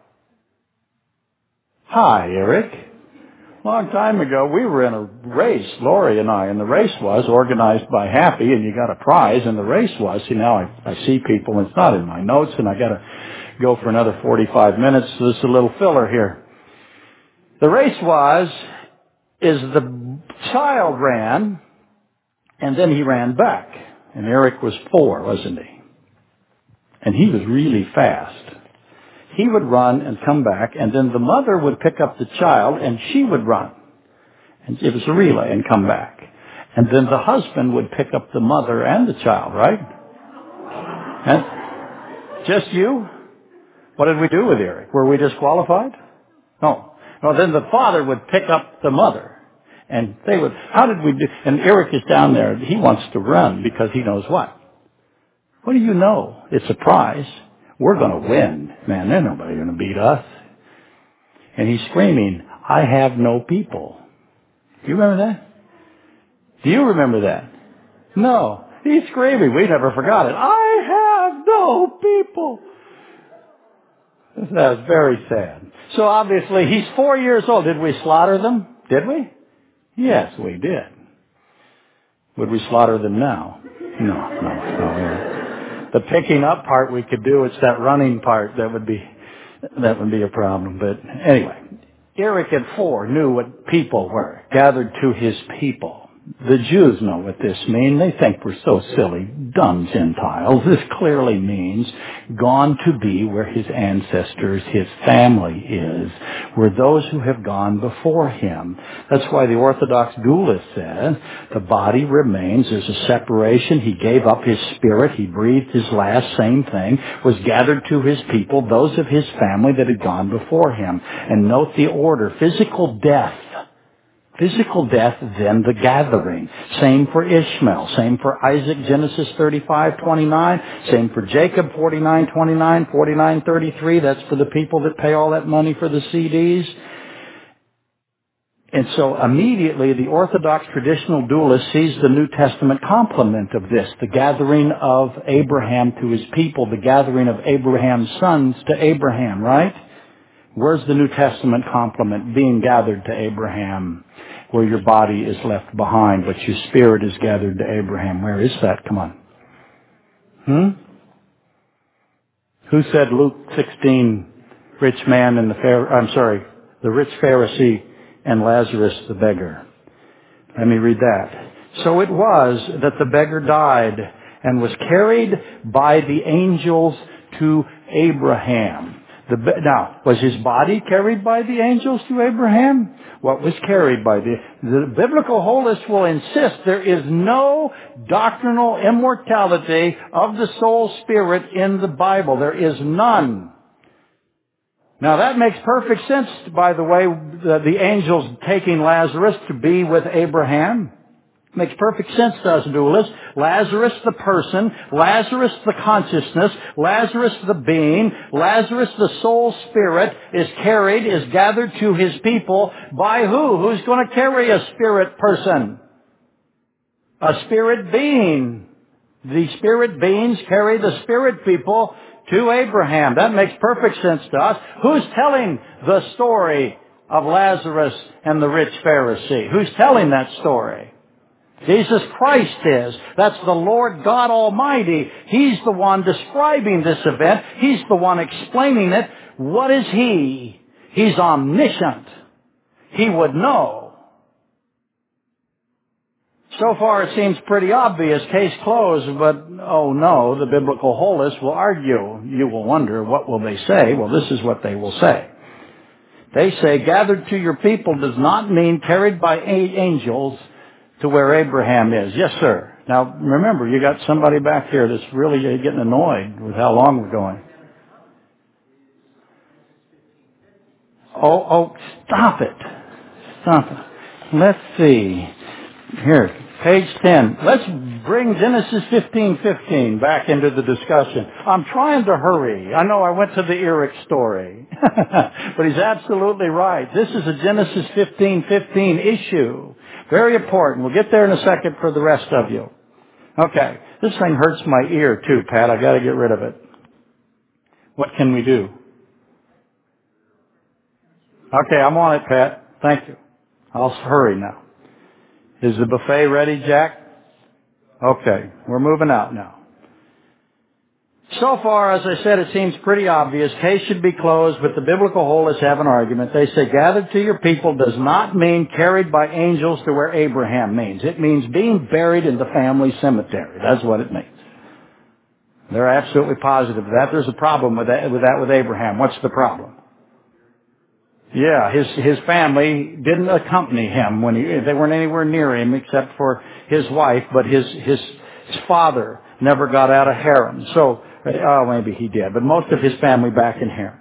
Hi, Eric. Long time ago, we were in a race, Lori and I, and the race was organized by Happy, and you got a prize, and the race was, see, now I see people, and it's not in my notes, and I got to go for another 45 minutes, so this is a little filler here. The race is the child ran, and then he ran back. And Eric was 4, wasn't he? And he was really fast. He would run and come back, and then the mother would pick up the child, and she would run. And it was a relay and come back. And then the husband would pick up the mother and the child, right? And just you? What did we do with Eric? Were we disqualified? No. No, then the father would pick up the mother. And they would, how did we do? And Eric is down there. He wants to run because he knows what? What do you know? It's a prize. We're going to win. Man, there's nobody going to beat us. And he's screaming, I have no people. Do you remember that? Do you remember that? No. He's screaming. We never forgot it. I have no people. That was very sad. So obviously he's 4 years old. Did we slaughter them? Did we? Yes, we did. Would we slaughter them now? No. The picking up part we could do. It's that running part that would be a problem. But anyway, Eric at 4 knew what people were, gathered to his people. The Jews know what this means. They think we're so silly, dumb Gentiles. This clearly means gone to be where his ancestors, his family is, where those who have gone before him. That's why the Orthodox dualist says the body remains. There's a separation. He gave up his spirit. He breathed his last, same thing, was gathered to his people, those of his family that had gone before him. And note the order. Physical death, then the gathering. Same for Ishmael. Same for Isaac, Genesis 35:29. Same for Jacob, 49:29, 49:33. That's for the people that pay all that money for the CDs. And so immediately the Orthodox traditional dualist sees the New Testament complement of this. The gathering of Abraham to his people. The gathering of Abraham's sons to Abraham, right? Where's the New Testament complement? Being gathered to Abraham, where your body is left behind, but your spirit is gathered to Abraham. Where is that? Come on. Who said Luke 16, rich man and the rich Pharisee and Lazarus the beggar? Let me read that. So it was that the beggar died and was carried by the angels to Abraham. Now, was his body carried by the angels to Abraham? What was carried by the biblical holists will insist there is no doctrinal immortality of the soul spirit in the Bible. There is none. Now that makes perfect sense, by the way, the angels taking Lazarus to be with Abraham. Makes perfect sense to us dualists. Lazarus the person, Lazarus the consciousness, Lazarus the being, Lazarus the soul spirit is gathered to his people by who? Who's going to carry a spirit person? A spirit being. The spirit beings carry the spirit people to Abraham. That makes perfect sense to us. Who's telling the story of Lazarus and the rich Pharisee? Who's telling that story? Jesus Christ is. That's the Lord God Almighty. He's the one describing this event. He's the one explaining it. What is He? He's omniscient. He would know. So far it seems pretty obvious, case closed, but oh no, the biblical holists will argue. You will wonder, what will they say? Well, this is what they will say. They say, gathered to your people does not mean carried by angels to where Abraham is. Yes, sir. Now, remember, you got somebody back here that's really getting annoyed with how long we're going. Oh, stop it. Stop it. Let's see. Here, page 10. Let's bring Genesis 15:15 back into the discussion. I'm trying to hurry. I know I went to the Eric story. But he's absolutely right. This is a Genesis 15:15 issue. Very important. We'll get there in a second for the rest of you. Okay. This thing hurts my ear too, Pat. I got to get rid of it. What can we do? Okay, I'm on it, Pat. Thank you. I'll hurry now. Is the buffet ready, Jack? Okay. We're moving out now. So far, as I said, it seems pretty obvious. Case should be closed, but the biblical holists have an argument. They say gathered to your people does not mean carried by angels to where Abraham means. It means being buried in the family cemetery. That's what it means. They're absolutely positive of that. There's a problem with that with Abraham. What's the problem? Yeah, his family didn't accompany him when they weren't anywhere near him except for his wife, but his father never got out of Haran. So, maybe he did, but most of his family back in Haran.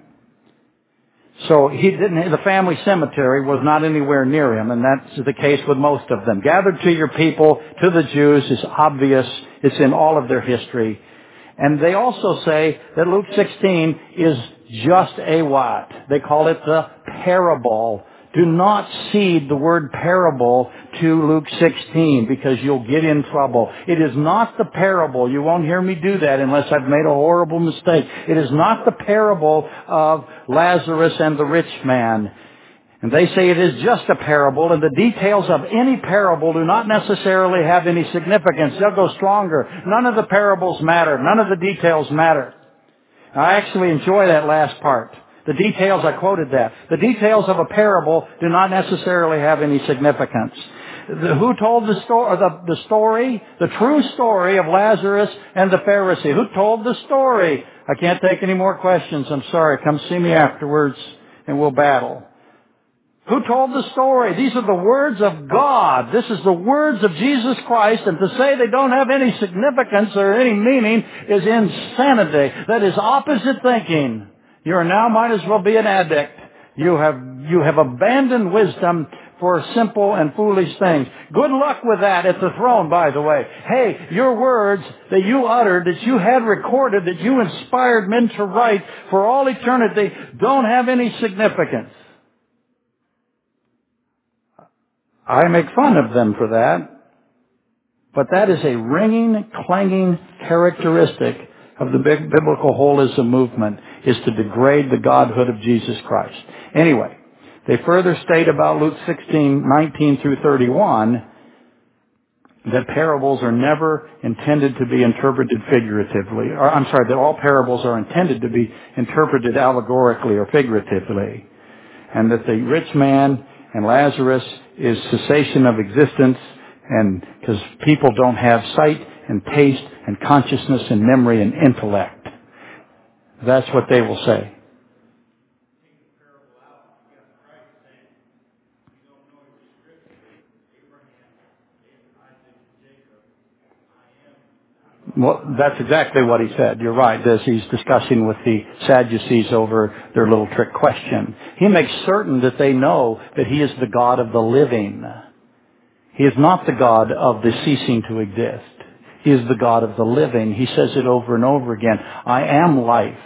So the family cemetery was not anywhere near him, and that's the case with most of them. Gathered to your people, to the Jews, is obvious. It's in all of their history. And they also say that Luke 16 is just a what? They call it the parable. Do not cede the word parable to Luke 16 because you'll get in trouble. It is not the parable. You won't hear me do that unless I've made a horrible mistake. It is not the parable of Lazarus and the rich man. And they say it is just a parable, and the details of any parable do not necessarily have any significance. They'll go stronger. None of the parables matter. None of the details matter. I actually enjoy that last part. The details, I quoted that. The details of a parable do not necessarily have any significance. Who told the story? The true story of Lazarus and the Pharisee. Who told the story? I can't take any more questions. I'm sorry. Come see me afterwards and we'll battle. Who told the story? These are the words of God. This is the words of Jesus Christ, and to say they don't have any significance or any meaning is insanity. That is opposite thinking. You are now might as well be an addict. You have abandoned wisdom for simple and foolish things. Good luck with that at the throne, by the way. Hey, your words that you uttered, that you had recorded, that you inspired men to write for all eternity don't have any significance. I make fun of them for that, but that is a ringing, clanging characteristic of the biblical holism movement, is to degrade the godhood of Jesus Christ. Anyway, they further state about Luke 16:19 through 31 that parables are never intended to be interpreted figuratively. That all parables are intended to be interpreted allegorically or figuratively. And that the rich man and Lazarus is cessation of existence, and because people don't have sight and taste and consciousness and memory and intellect. That's what they will say. Well, that's exactly what he said. You're right. As he's discussing with the Sadducees over their little trick question. He makes certain that they know that he is the God of the living. He is not the God of the ceasing to exist. He is the God of the living. He says it over and over again. I am life.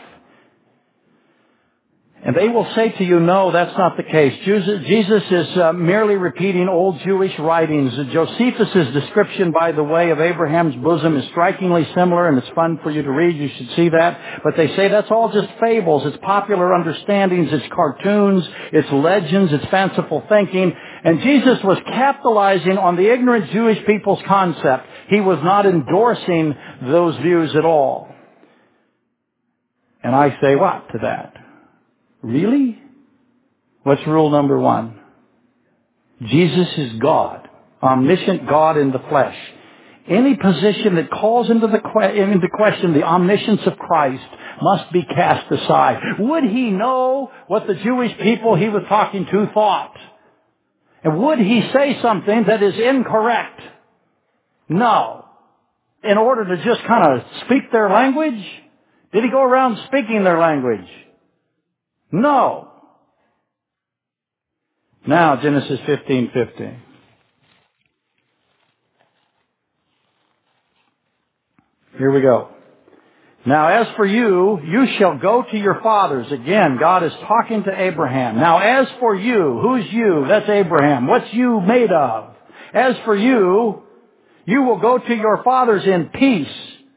And they will say to you, no, that's not the case. Jesus is merely repeating old Jewish writings. Josephus' description, by the way, of Abraham's bosom is strikingly similar, and it's fun for you to read. You should see that. But they say that's all just fables. It's popular understandings. It's cartoons. It's legends. It's fanciful thinking. And Jesus was capitalizing on the ignorant Jewish people's concept. He was not endorsing those views at all. And I say what to that? Really? What's rule number one? Jesus is God, omniscient God in the flesh. Any position that calls into question the omniscience of Christ must be cast aside. Would he know what the Jewish people he was talking to thought? And would he say something that is incorrect? No. In order to just kind of speak their language? Did he go around speaking their language? No. Now, Genesis 15:15. Here we go. Now, as for you, you shall go to your fathers. Again, God is talking to Abraham. Now, as for you, who's you? That's Abraham. What's you made of? As for you, you will go to your fathers in peace.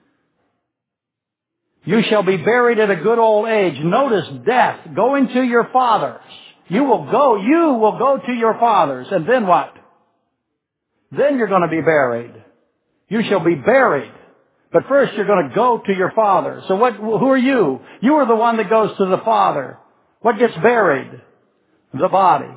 You shall be buried at a good old age. Notice death. Going to your fathers. You will go to your fathers. And then what? Then you're going to be buried. You shall be buried. But first you're going to go to your Father. So who are you? You are the one that goes to the Father. What gets buried? The body.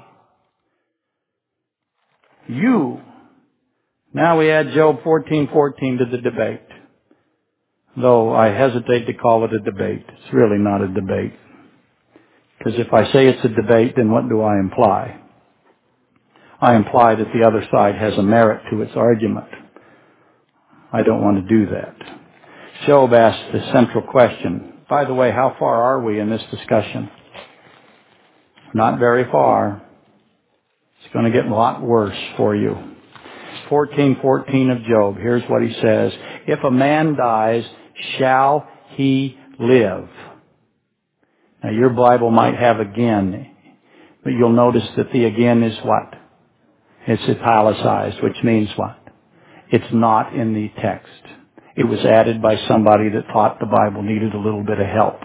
You. Now we add Job 14:14 to the debate. Though I hesitate to call it a debate. It's really not a debate. Because if I say it's a debate, then what do I imply? I imply that the other side has a merit to its argument. I don't want to do that. Job asked the central question. By the way, how far are we in this discussion? Not very far. It's going to get a lot worse for you. 14:14 of Job. Here's what he says. If a man dies, shall he live? Now your Bible might have again, but you'll notice that the again is what? It's italicized, which means what? It's not in the text. It was added by somebody that thought the Bible needed a little bit of help.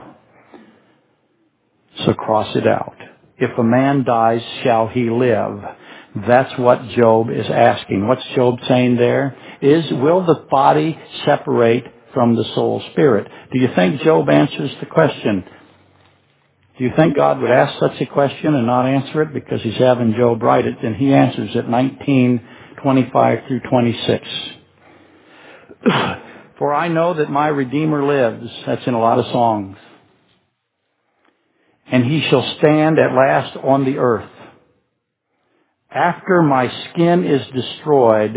So cross it out. If a man dies, shall he live? That's what Job is asking. What's Job saying there? Will the body separate from the soul spirit? Do you think Job answers the question? Do you think God would ask such a question and not answer it because he's having Job write it? And he answers it 19:25 through 26. For I know that my Redeemer lives. That's in a lot of songs. And he shall stand at last on the earth. After my skin is destroyed,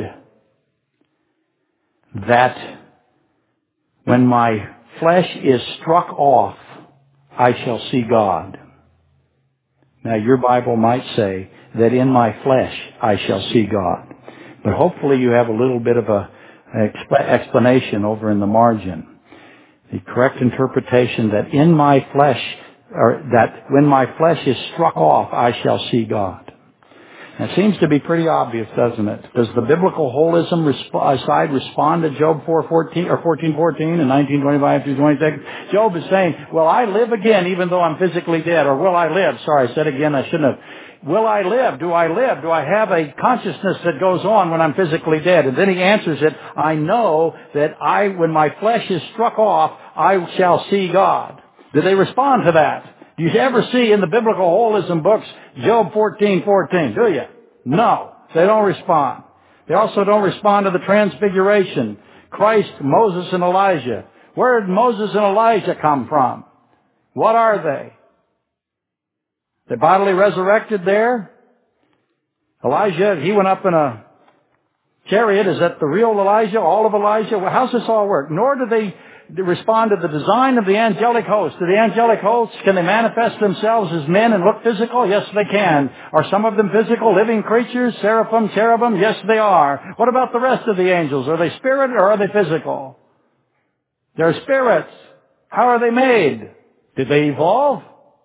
that when my flesh is struck off, I shall see God. Now your Bible might say that in my flesh I shall see God. But hopefully you have a little bit of an explanation over in the margin. The correct interpretation that in my flesh, or that when my flesh is struck off, I shall see God. It seems to be pretty obvious, doesn't it? Does the biblical holism side respond to Job 4:14 or 14:14 and 19:25 through 26? Job is saying, "Will I live again even though I'm physically dead?" Or will I live? Sorry, I said again, I shouldn't have. Will I live? Do I live? Do I have a consciousness that goes on when I'm physically dead? And then he answers it, "I know that when my flesh is struck off, I shall see God." Do they respond to that? Do you ever see in the biblical holism books Job 14:14? Do you? No. They don't respond. They also don't respond to the transfiguration. Christ, Moses, and Elijah. Where did Moses and Elijah come from? What are they? They bodily resurrected there? Elijah, he went up in a chariot. Is that the real Elijah? All of Elijah? Well, how's this all work? Nor do they respond to the design of the angelic host. Do the angelic hosts, can they manifest themselves as men and look physical? Yes, they can. Are some of them physical, living creatures, seraphim, cherubim? Yes, they are. What about the rest of the angels? Are they spirit or are they physical? They're spirits. How are they made? Did they evolve?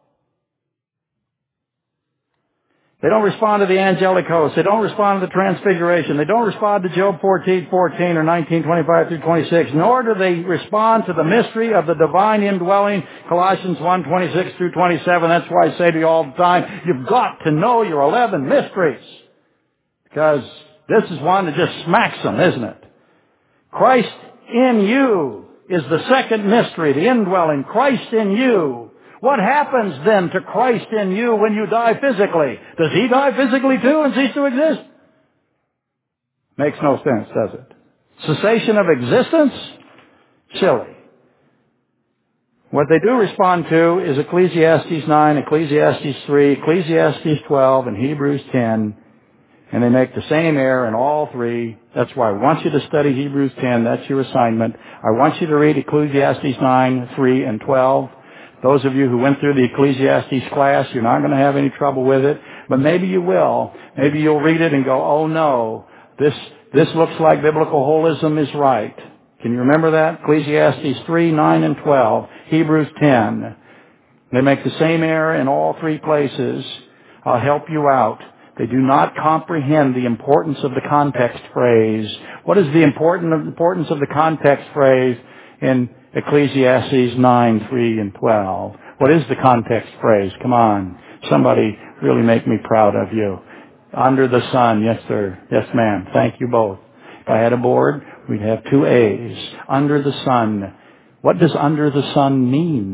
They don't respond to the angelic host. They don't respond to the transfiguration. They don't respond to Job 14:14 or 19:25 through 26. Nor do they respond to the mystery of the divine indwelling, Colossians 1:26 through 27. That's why I say to you all the time, you've got to know your 11 mysteries. Because this is one that just smacks them, isn't it? Christ in you is the second mystery, the indwelling. Christ in you. What happens then to Christ in you when you die physically? Does he die physically too and cease to exist? Makes no sense, does it? Cessation of existence? Silly. What they do respond to is Ecclesiastes 9, Ecclesiastes 3, Ecclesiastes 12, and Hebrews 10. And they make the same error in all three. That's why I want you to study Hebrews 10. That's your assignment. I want you to read Ecclesiastes 9, 3, and 12. Those of you who went through the Ecclesiastes class, you're not going to have any trouble with it. But maybe you will. Maybe you'll read it and go, oh no, this looks like biblical holism is right. Can you remember that? Ecclesiastes 3, 9, and 12. Hebrews 10. They make the same error in all three places. I'll help you out. They do not comprehend the importance of the context phrase. What is the importance of the context phrase in Ecclesiastes 9, 3, and 12? What is the context phrase? Come on. Somebody really make me proud of you. Under the sun. Yes, sir. Yes, ma'am. Thank you both. If I had a board, We'd have two A's. Under the sun. What does under the sun mean?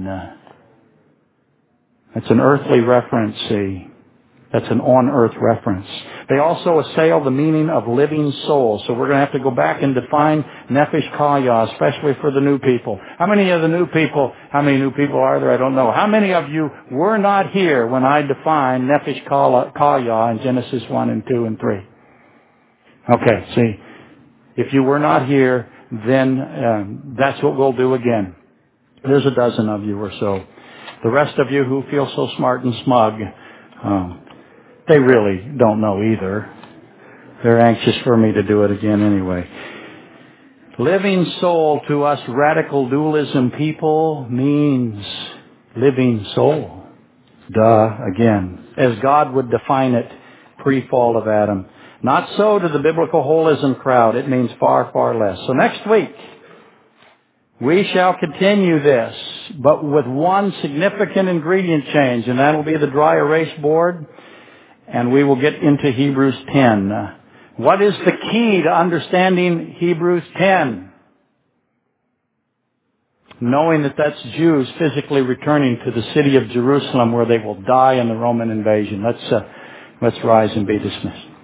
That's an earthly reference, see. That's an on-earth reference. They also assail the meaning of living soul. So we're going to have to go back and define Nefesh Kaya, especially for the new people. How many new people are there? I don't know. How many of you were not here when I defined Nefesh Kaya in Genesis 1 and 2 and 3? Okay, see. If you were not here, then that's what we'll do again. There's a dozen of you or so. The rest of you who feel so smart and smug, they really don't know either. They're anxious for me to do it again anyway. Living soul to us radical dualism people means living soul. Duh, again. As God would define it pre-fall of Adam. Not so to the biblical holism crowd. It means far, far less. So next week, we shall continue this, but with one significant ingredient change, and that will be the dry erase board, and we will get into Hebrews 10. What is the key to understanding Hebrews 10? Knowing that that's Jews physically returning to the city of Jerusalem where they will die in the Roman invasion. Let's rise and be dismissed.